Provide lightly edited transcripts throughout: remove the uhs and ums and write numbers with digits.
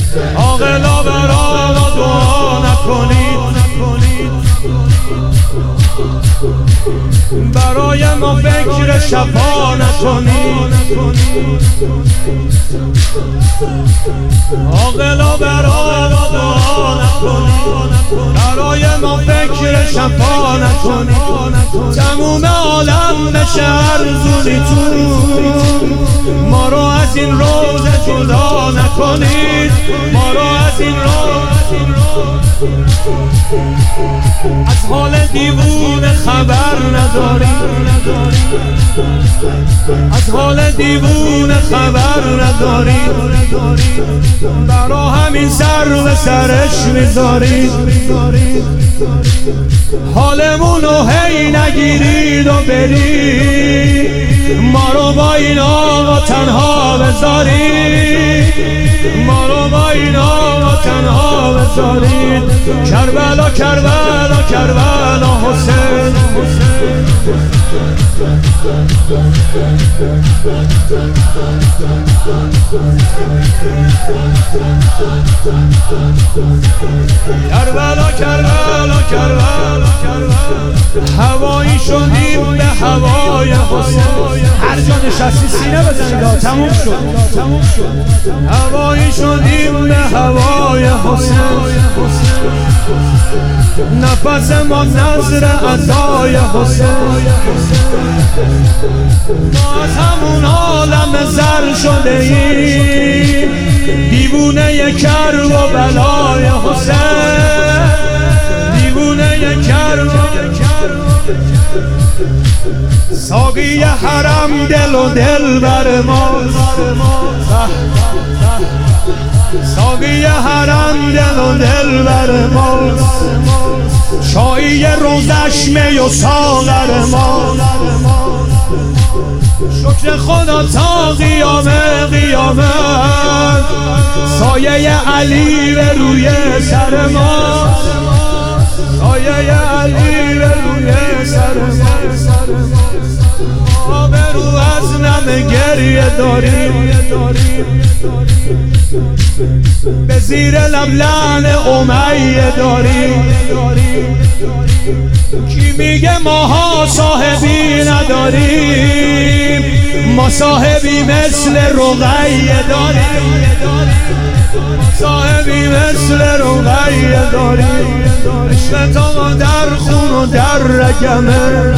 عاقلا برا ما دعا نکنید، برای ما فکر شفا نکنید. عاقلا برا ما دعا نکنید، برای ما فکر شفا نکنید. تموم عالم بشه ارزونیتون، ما رو از این روز جدا نکنید، ما رو از این روز. از حال دیوونه خبر نداریم، از حال دیوونه خبر نداریم، برا همین سر به سرش میذاریم. حالمونو هی نگیرید و برید، ما رو با این آقا تنها بذارید، ما رو با این آقا تنها بذارید. کربلا کربلا کربلا حسین، کربلا کربلا کربلا هوایی شدیم به هوای حسین. هر جا نشستی سینه بزنید، تموم شد. هوایی شدیم به هوای حسین، نفس ما نظر عزای حسین. ما از همون عالم زر شده ایم، دیوونه کرب و بلای حسین، دیوونه کرب. ساقی حرم دل و دل بر ماست، ساقی حرم دل و دل بر ماست، چایی روزش می و ساغر ماست. شکر خدا تا قیامت سایه علی به روی سر ماست، سایه علی به روی سر ماست. آبرو از نم گریه داریم، به زیر لب لعن امیه داریم. کی میگه ماها صاحبی نداریم، ما صاحبی مثل رقیه داریم، صاحبی مثل رقیه داریم. عشق تا در خون و در رگمه،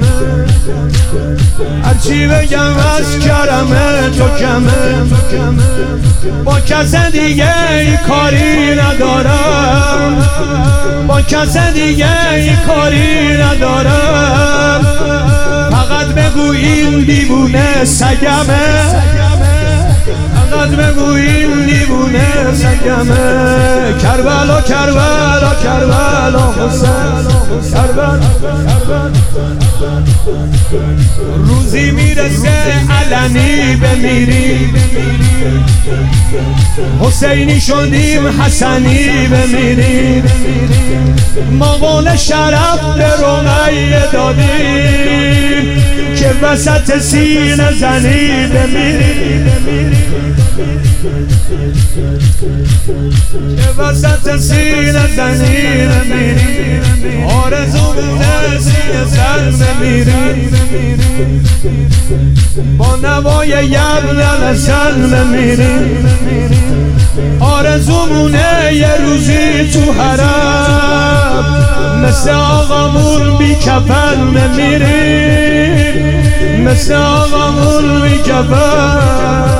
هرچی بگم از کرمه تو کمه. با کس دیگه ای کاری ندارم، با کس دیگه ای کاری ندارم. فقط بگو این دیوونه سگمه، فقط بگو این دیوونه سگمه. کربلا کربلا کربلا حسین، کربلا روزی میرسه علنی بمیریم، حسینی شدیم حسنی بمیریم. ما قول شرف به رقیه دادیم که وسط سینه زنی بمیریم، که وسط سینه زنی بمیریم. آرزومونه سینه زن بمیریم، با نوای یبن حسن بمیریم. آرزومونه یه روزی تو حرم مثل آقامون بی کفن بمیریم، مثل آقامون بی کفن.